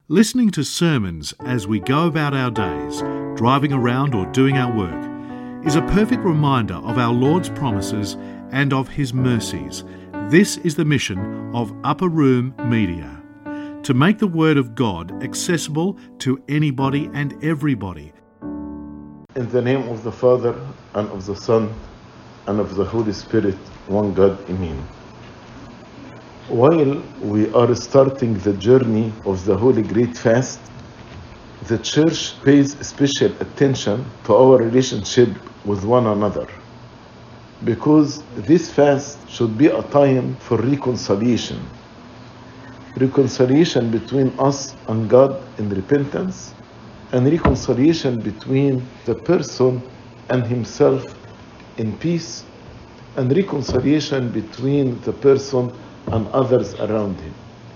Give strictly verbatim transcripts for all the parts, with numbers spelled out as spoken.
Listening to sermons as we go about our days, driving around or doing our work, is a perfect reminder of our Lord's promises and of His mercies. This is the mission of Upper Room Media, to make the Word of God accessible to anybody and everybody. In the name of the Father, and of the Son, and of the Holy Spirit, one God, Amen. While we are starting the journey of the Holy Great Fast, the Church pays special attention to our relationship with one another, because this fast should be a time for reconciliation. Reconciliation between us and God in repentance, and reconciliation between the person and himself in peace, and reconciliation between the person and others around him.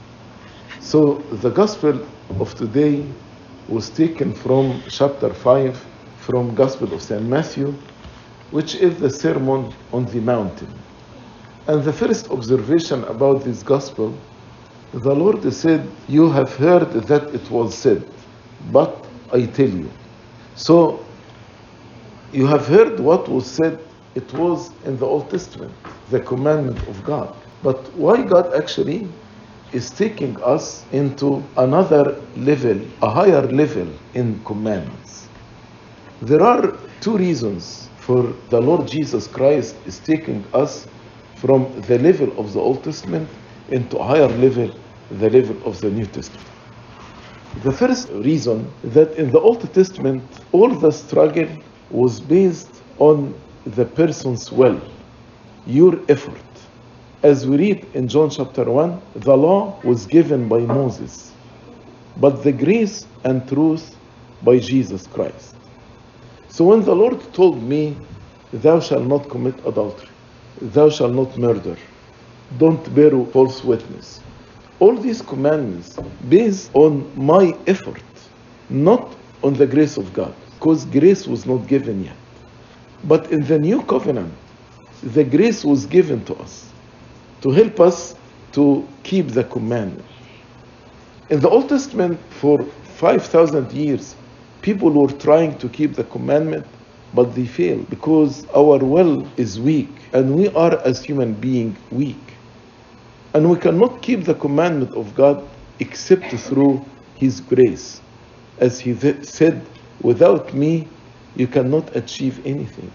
So the Gospel of today was taken from chapter five, from Gospel of Saint Matthew, which is the Sermon on the Mountain. And the first observation about this Gospel, the Lord said, "You have heard that it was said, but I tell you." So you have heard what was said. It was in the Old Testament, the commandment of God. But why God actually is taking us into another level, a higher level in commandments? There are two reasons for the Lord Jesus Christ is taking us from the level of the Old Testament into a higher level, the level of the New Testament. The first reason, that in the Old Testament, all the struggle was based on the person's will, your effort. As we read in John chapter one, the law was given by Moses, but the grace and truth by Jesus Christ. So when the Lord told me, "Thou shalt not commit adultery, thou shalt not murder, don't bear false witness," all these commandments based on my effort, not on the grace of God, because grace was not given yet. But in the new covenant, the grace was given to us to help us to keep the commandment. In the Old Testament, for five thousand years, people were trying to keep the commandment, but they failed because our will is weak, and we are as human beings weak. And we cannot keep the commandment of God except through His grace. As He said, "Without me, you cannot achieve anything."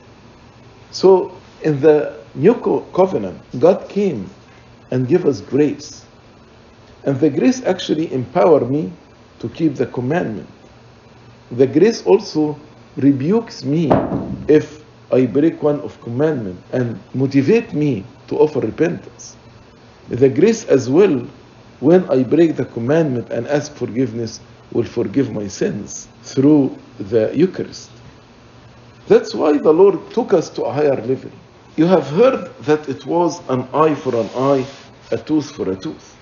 So in the New Covenant, God came and gave us grace. And the grace actually empowered me to keep the commandment. The grace also rebukes me if I break one of commandment and motivate me to offer repentance. The grace as well, when I break the commandment and ask forgiveness, will forgive my sins through the Eucharist. That's why the Lord took us to a higher level. You have heard that it was an eye for an eye, a tooth for a tooth.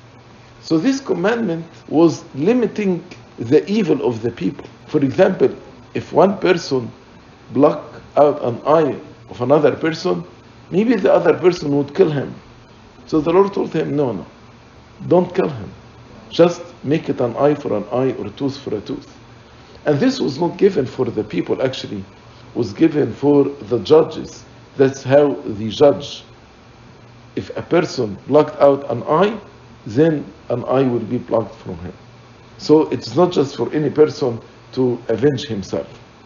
So this commandment was limiting the evil of the people. For example, if one person blocked out an eye of another person, maybe the other person would kill him. So the Lord told him, no, no, don't kill him. Just make it an eye for an eye or a tooth for a tooth. And this was not given for the people, actually. It was given for the judges. That's how they judge. If a person plucked out an eye, then an eye will be plucked from him. So it's not just for any person to avenge himself.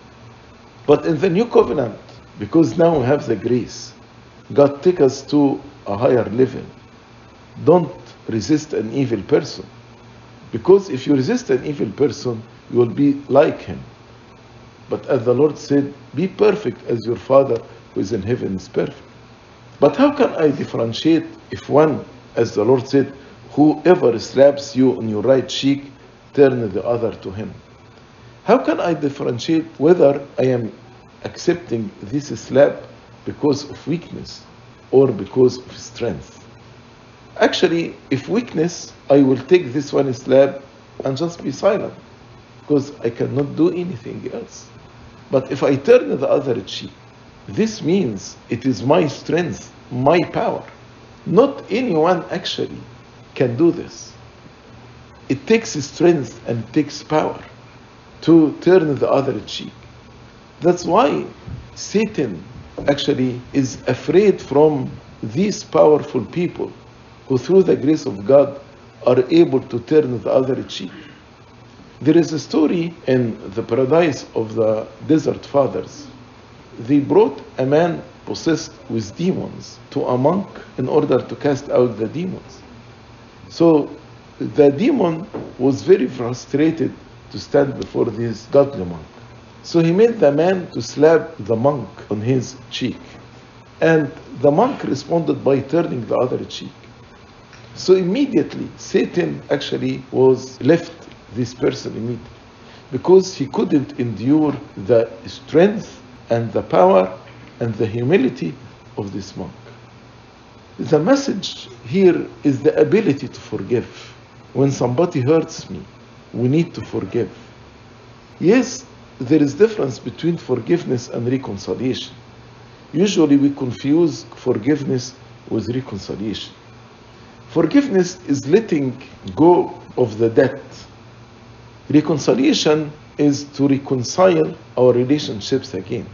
But in the New Covenant, because now we have the grace, God takes us to a higher level. Don't resist an evil person. Because if you resist an evil person, you will be like him. But as the Lord said, "Be perfect as your Father who is in heaven is perfect." But how can I differentiate if one, as the Lord said, "Whoever slaps you on your right cheek, turn the other to him"? How can I differentiate whether I am accepting this slap because of weakness or because of strength? Actually, if weakness, I will take this one slap and just be silent, because I cannot do anything else. But if I turn the other cheek, this means it is my strength, my power. Not anyone actually can do this. it takes strength and it takes power to turn the other cheek. That's why Satan actually is afraid from these powerful people who through the grace of God are able to turn the other cheek. There is a story in the paradise of the desert fathers. They brought a man possessed with demons to a monk in order to cast out the demons. So the demon was very frustrated to stand before this godly monk. So he made the man to slap the monk on his cheek. And the monk responded by turning the other cheek. So immediately, Satan actually was left this person immediately because he couldn't endure the strength and the power and the humility of this monk. The message here is the ability to forgive. When somebody hurts me, we need to forgive. Yes, there is difference between forgiveness and reconciliation. Usually we confuse forgiveness with reconciliation. Forgiveness is letting go of the debt. Reconciliation is to reconcile our relationships again.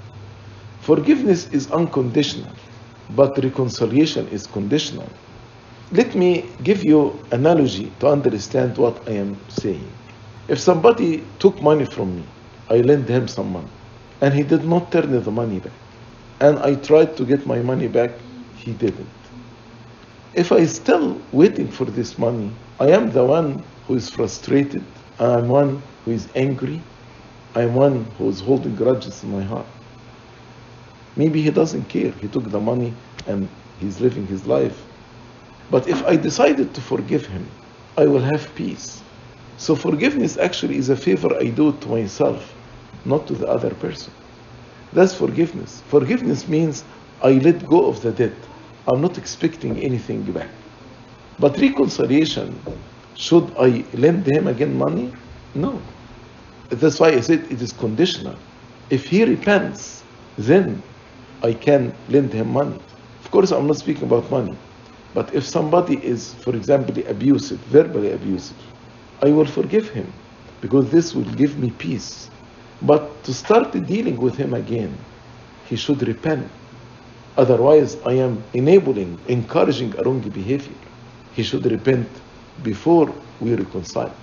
Forgiveness is unconditional, but reconciliation is conditional. Let me give you an analogy to understand what I am saying. If somebody took money from me, I lent him some money, and he did not turn the money back, and I tried to get my money back, he didn't. If I still waiting for this money, I am the one who is frustrated, I am one who is angry, I am one who is holding grudges in my heart. Maybe he doesn't care, he took the money and he's living his life. But if I decided to forgive him, I will have peace. So forgiveness actually is a favor I do to myself, not to the other person. That's forgiveness. Forgiveness means I let go of the debt. I'm not expecting anything back. But reconciliation, should I lend him again money? No. That's why I said it is conditional. If he repents, then I can lend him money. Of course, I'm not speaking about money. But if somebody is, for example, abusive, verbally abusive, I will forgive him because this will give me peace. But to start dealing with him again, he should repent. Otherwise, I am enabling, encouraging a wrong behavior. He should repent before we reconcile.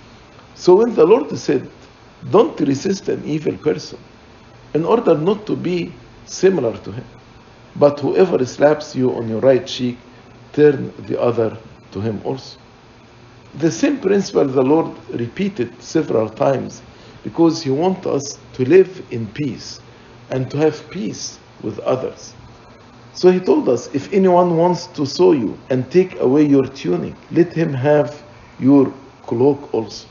So when the Lord said, don't resist an evil person, in order not to be similar to him, but whoever slaps you on your right cheek, turn the other to him also. The same principle the Lord repeated several times because he wants us to live in peace and to have peace with others. So he told us, if anyone wants to sew you and take away your tunic, let him have your cloak also.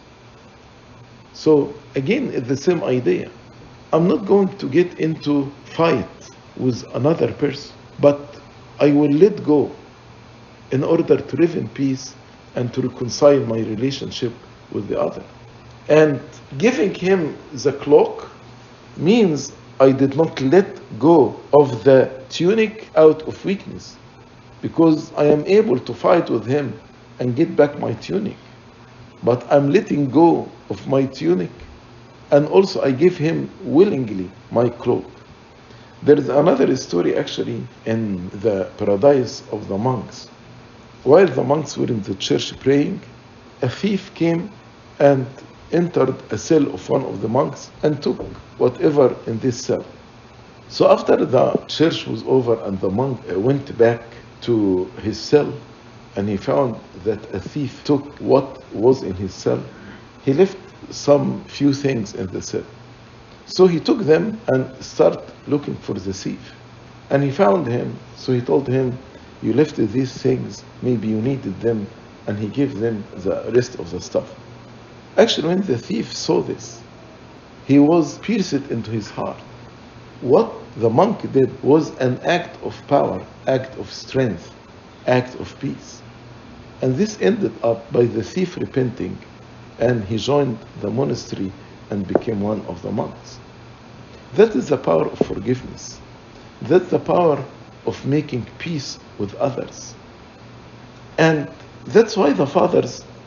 So again, it's the same idea. I'm not going to get into fight with another person, but I will let go in order to live in peace and to reconcile my relationship with the other. And giving him the cloak means I did not let go of the tunic out of weakness, because I am able to fight with him and get back my tunic. But I'm letting go of my tunic, and also I give him willingly my cloak. There is another story actually in the paradise of the monks. While the monks were in the church praying, a thief came and entered a cell of one of the monks and took whatever in this cell. So after the church was over and the monk went back to his cell and he found that a thief took what was in his cell, he left some few things in the cell. So he took them and started looking for the thief. And he found him, so he told him, you left these things, maybe you needed them, and he gave them the rest of the stuff. Actually, when the thief saw this, he was pierced into his heart. What the monk did was an act of power, act of strength, act of peace. And this ended up by the thief repenting, and he joined the monastery and became one of the monks. That is the power of forgiveness. That's the power of making peace with others. And that's why the fathers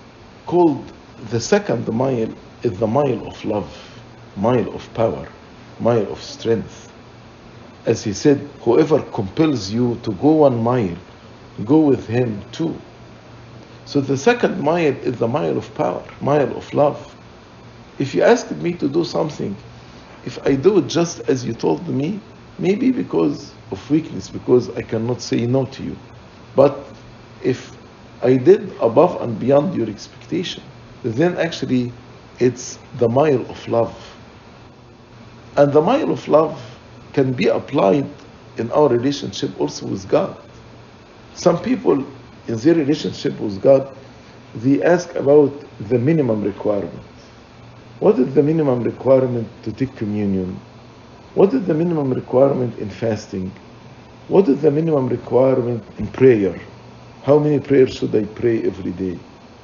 called the second mile is the mile of love, mile of power, mile of strength. As he said, whoever compels you to go one mile, go with him too. So the second mile is the mile of power, mile of love. If you asked me to do something, if I do it just as you told me, maybe because of weakness, because I cannot say no to you. But if I did above and beyond your expectation, then actually it's the mile of love. And the mile of love can be applied in our relationship also with God. Some people in their relationship with God, they ask about the minimum requirement. What is the minimum requirement to take communion? What is the minimum requirement in fasting? What is the minimum requirement in prayer? How many prayers should I pray every day?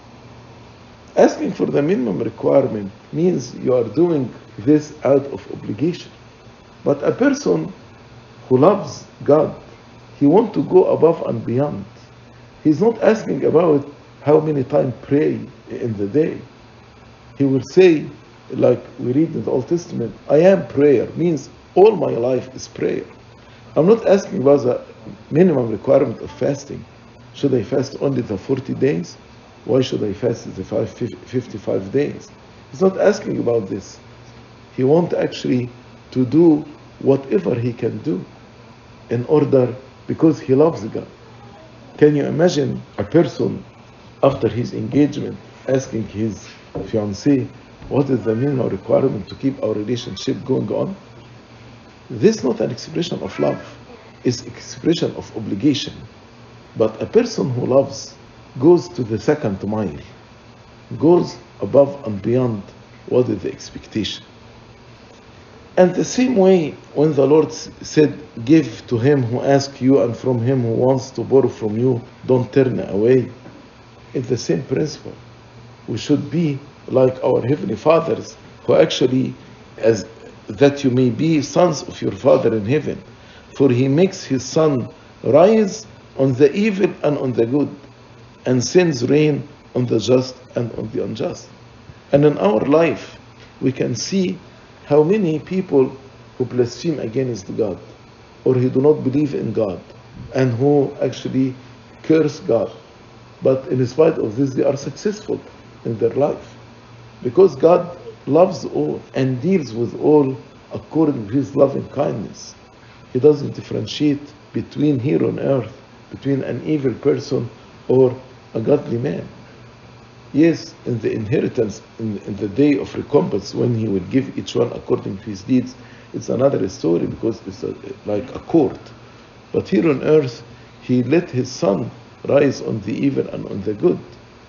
Asking for the minimum requirement means you are doing this out of obligation. But a person who loves God, he wants to go above and beyond. He's not asking about how many times pray in the day. He will say, like we read in the Old Testament, I am prayer, means all my life is prayer. I'm not asking about the minimum requirement of fasting. Should I fast only the forty days? Why should I fast the fifty-five days? He's not asking about this. He wants actually to do whatever he can do in order, because he loves God. Can you imagine a person after his engagement asking his fiancée, what is the minimum requirement to keep our relationship going on? This is not an expression of love. It's expression of obligation. But a person who loves goes to the second mile, goes above and beyond what is the expectation. And the same way, when the Lord said, give to him who asks you, and from him who wants to borrow from you, don't turn away. It's the same principle. We should be like our Heavenly Fathers, who actually, as that you may be sons of your Father in heaven, for he makes his sun rise on the evil and on the good, and sends rain on the just and on the unjust. And in our life, we can see how many people who blaspheme against God, or who do not believe in God, and who actually curse God. But in spite of this, they are successful in their life. Because God loves all and deals with all according to his loving kindness. He doesn't differentiate between here on earth, between an evil person or a godly man. Yes, in the inheritance, in, in the day of recompense, when he will give each one according to his deeds, it's another story, because it's a, like a court. But here on earth, he let his sun rise on the evil and on the good.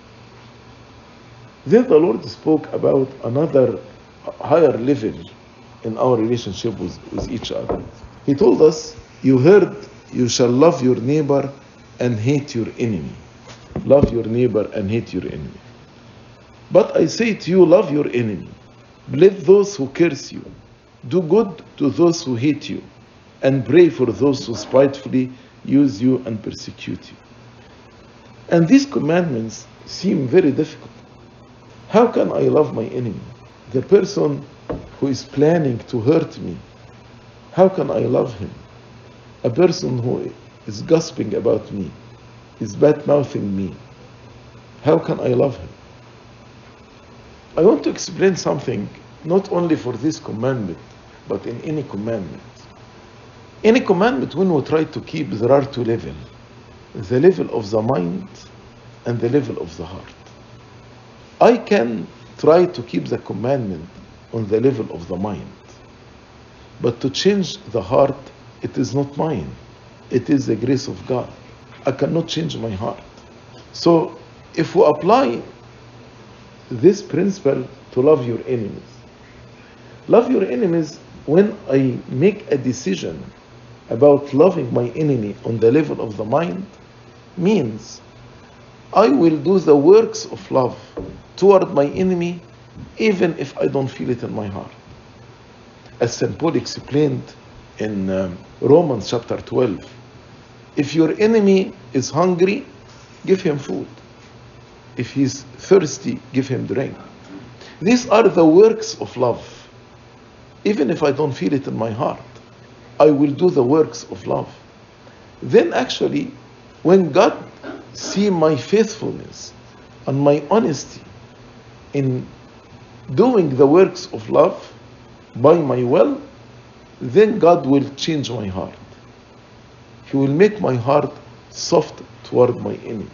Then the Lord spoke about another higher level in our relationship with, with each other. He told us, you heard, you shall love your neighbor and hate your enemy. Love your neighbor and hate your enemy. But I say to you, love your enemy. Bless those who curse you. Do good to those who hate you. And pray for those who spitefully use you and persecute you. And these commandments seem very difficult. How can I love my enemy? The person who is planning to hurt me, how can I love him? A person who is gossiping about me, is bad-mouthing me, how can I love him? I want to explain something, not only for this commandment, but in any commandment. Any commandment, when we try to keep, there are two levels. The level of the mind and the level of the heart. I can try to keep the commandment on the level of the mind. But to change the heart, it is not mine. It is the grace of God. I cannot change my heart. So, if we apply this principle to love your enemies, love your enemies, when I make a decision about loving my enemy on the level of the mind, means I will do the works of love toward my enemy even if I don't feel it in my heart. As Saint Paul explained in um, Romans chapter twelve, if your enemy is hungry, give him food. If he's thirsty, give him drink. These are the works of love. Even if I don't feel it in my heart, I will do the works of love. Then actually, when God see my faithfulness and my honesty in doing the works of love by my will, then God will change my heart. He will make my heart soft toward my enemy.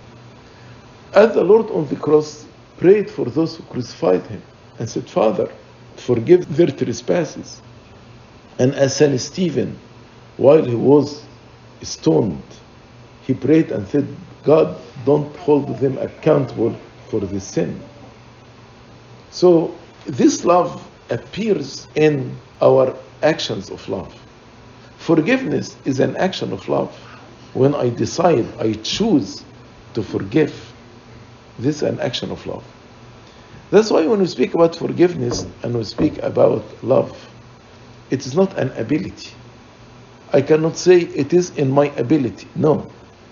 As the Lord on the cross prayed for those who crucified him and said, Father, forgive their trespasses. And as Saint Stephen, while he was stoned, he prayed and said, God, don't hold them accountable for this sin. So this love appears in our actions of love. Forgiveness is an action of love. When I decide, I choose to forgive, this is an action of love. That's why when we speak about forgiveness and we speak about love, it is not an ability. I cannot say it is in my ability. No.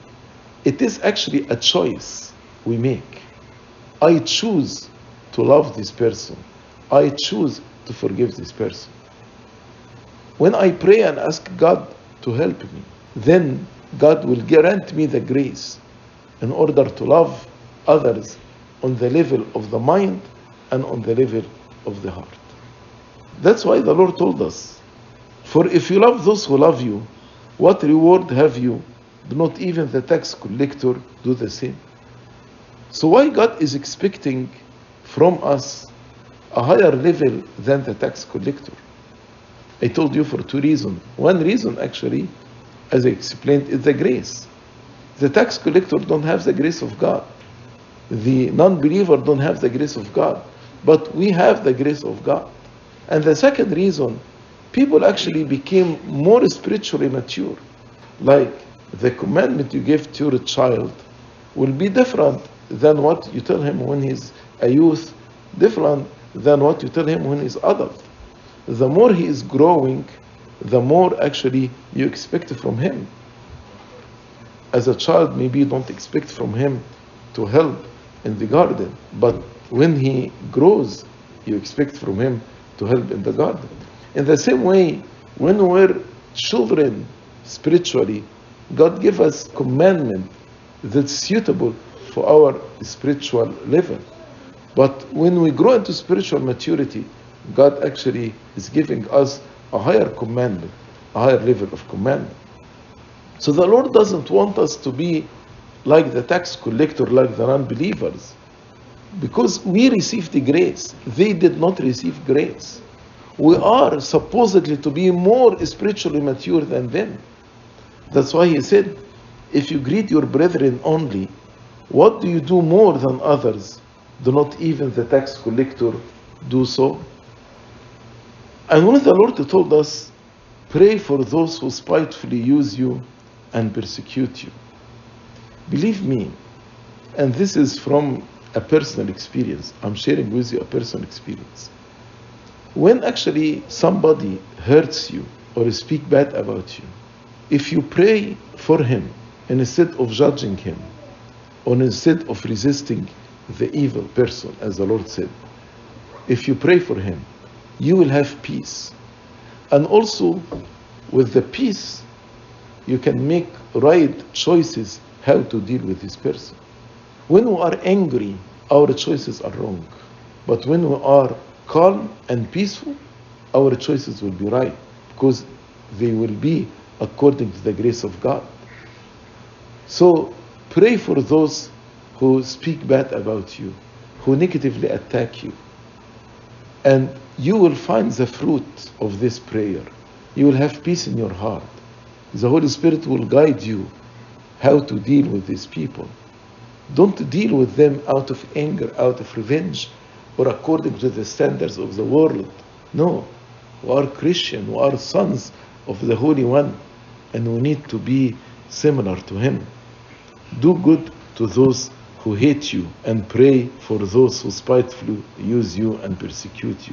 It is actually a choice we make. I choose to love this person. I choose to forgive this person. When I pray and ask God to help me, then God will grant me the grace in order to love others on the level of the mind and on the level of the heart. That's why the Lord told us, for if you love those who love you, what reward have you? Do not even the tax collector do the same? So why God is expecting from us a higher level than the tax collector? I told you for two reasons. One reason actually, as I explained, is the grace. The tax collector don't have the grace of God. The non-believer don't have the grace of God. But we have the grace of God. And the second reason, people actually became more spiritually mature. Like the commandment you give to your child will be different than what you tell him when he's a youth, different than what you tell him when he's adult. The more he is growing, the more actually you expect from him. As a child, maybe you don't expect from him to help in the garden, but when he grows, you expect from him to help in the garden. In the same way, when we're children spiritually, God gave us commandment that's suitable for our spiritual level. But when we grow into spiritual maturity, God actually is giving us a higher commandment, a higher level of commandment. So the Lord doesn't want us to be like the tax collector, like the non-believers, because we received the grace. They did not receive grace. We are supposedly to be more spiritually mature than them. That's why he said, if you greet your brethren only, what do you do more than others? Do not even the tax collector do so? And when the Lord told us, pray for those who spitefully use you and persecute you. Believe me, and this is from a personal experience. I'm sharing with you a personal experience. When actually somebody hurts you or speak bad about you, if you pray for him instead of judging him, or instead of resisting the evil person, as the Lord said, if you pray for him, you will have peace. And also, with the peace, you can make right choices how to deal with this person. When we are angry, our choices are wrong. But when we are calm and peaceful, our choices will be right, because they will be according to the grace of God. So pray for those who speak bad about you, who negatively attack you. And you will find the fruit of this prayer. You will have peace in your heart. The Holy Spirit will guide you how to deal with these people. Don't deal with them out of anger, out of revenge, or according to the standards of the world. No, we are Christian, we are sons of the Holy One, and we need to be similar to Him. Do good to those who hate you, and pray for those who spitefully use you and persecute you.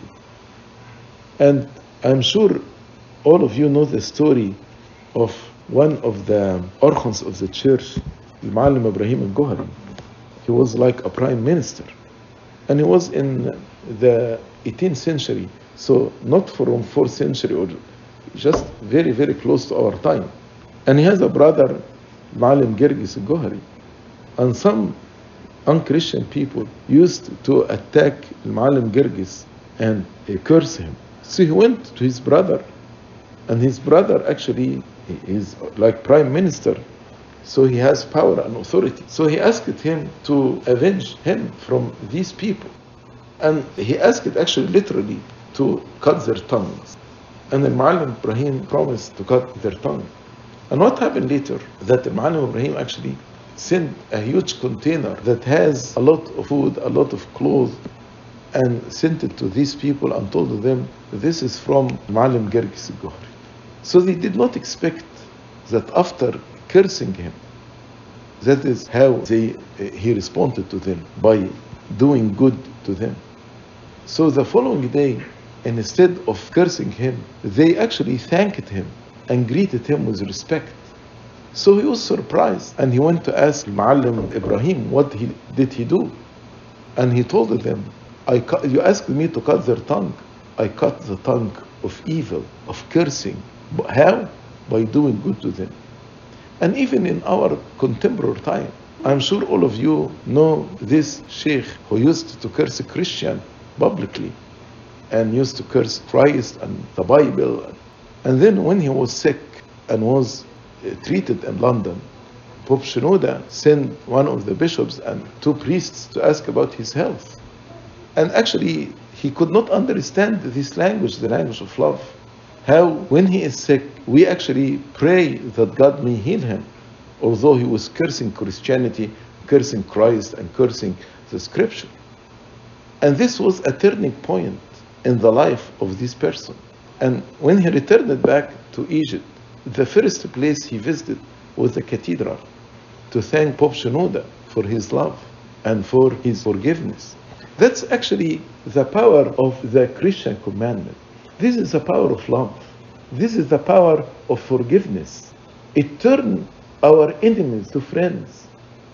And I'm sure all of you know the story of one of the orphans of the church, Al-Muallim Ibrahim Al-Gohari. He was like a prime minister. And he was in the eighteenth century, so not from fourth century, or just very, very close to our time. And he has a brother, Ma'alim Girgis al-Gohari. And some unchristian people used to attack Ma'alim Girgis and uh, curse him. So he went to his brother, and his brother actually is like prime minister, so he has power and authority. So he asked him to avenge him from these people. And he asked actually literally to cut their tongues. And the Ma'alim Ibrahim promised to cut their tongue. And what happened later? That the Ma'alim Ibrahim actually sent a huge container that has a lot of food, a lot of clothes, and sent it to these people and told them, this is from Ma'alim Girgis al-Gohari. So they did not expect that after cursing him, that is how they, uh, he responded to them, by doing good to them. So the following day, instead of cursing him, they actually thanked him and greeted him with respect. So he was surprised, and he went to ask Ma'alim Ibrahim, what he, did he do? And he told them, I cu- you asked me to cut their tongue. I cut the tongue of evil, of cursing. But how? By doing good to them. And even in our contemporary time, I'm sure all of you know this sheikh who used to curse a Christian publicly and used to curse Christ and the Bible. And then when he was sick and was uh, treated in London, Pope Shenouda sent one of the bishops and two priests to ask about his health. And actually, he could not understand this language, the language of love. How, when he is sick, we actually pray that God may heal him, although he was cursing Christianity, cursing Christ, and cursing the scripture. And this was a turning point in the life of this person. And when he returned back to Egypt, the first place he visited was the cathedral to thank Pope Shenouda for his love and for his forgiveness. That's actually the power of the Christian commandment. This is the power of love. This is the power of forgiveness. It turns our enemies to friends.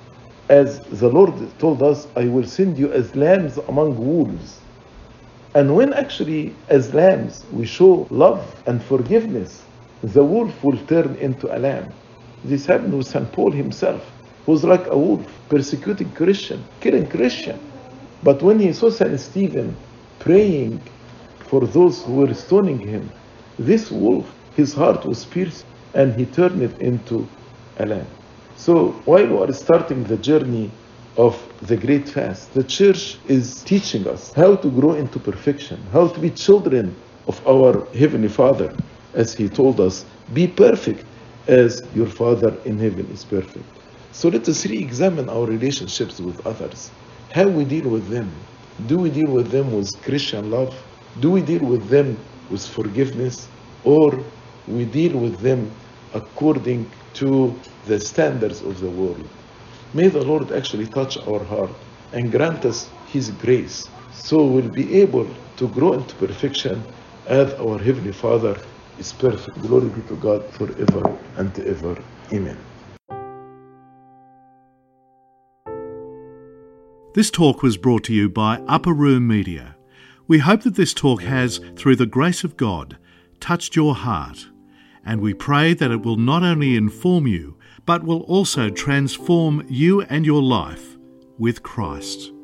As the Lord told us, I will send you as lambs among wolves. And when actually as lambs we show love and forgiveness, the wolf will turn into a lamb. This happened with Saint Paul himself, who was like a wolf, persecuting Christian, killing Christian. But when he saw Saint Stephen praying for those who were stoning him, this wolf, his heart was pierced, and he turned it into a lamb. So while we are starting the journey of the Great Fast, the Church is teaching us how to grow into perfection, how to be children of our Heavenly Father, as He told us, be perfect as your Father in heaven is perfect. So let us re-examine our relationships with others, how we deal with them. Do we deal with them with Christian love? Do we deal with them with forgiveness, or we deal with them according to the standards of the world? May the Lord actually touch our heart and grant us His grace, so we'll be able to grow into perfection as our Heavenly Father is perfect. Glory be to God forever and ever. Amen. This talk was brought to you by Upper Room Media. We hope that this talk has, through the grace of God, touched your heart, and we pray that it will not only inform you, but will also transform you and your life with Christ.